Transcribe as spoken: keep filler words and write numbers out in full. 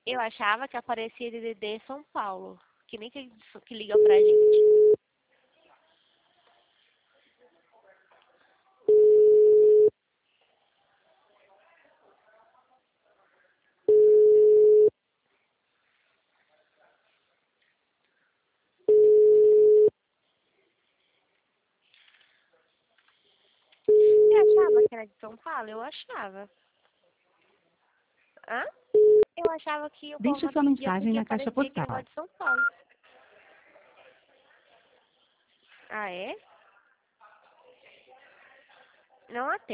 Eu achava que aparecia D D D São Paulo, que nem que, que liga pra gente. Eu achava que era de São Paulo, eu achava. Hã? Eu achava que o povo Deixe não sua atendia mensagem porque na caixa parecia que era postal. de São Paulo. Ah, é? Não atende.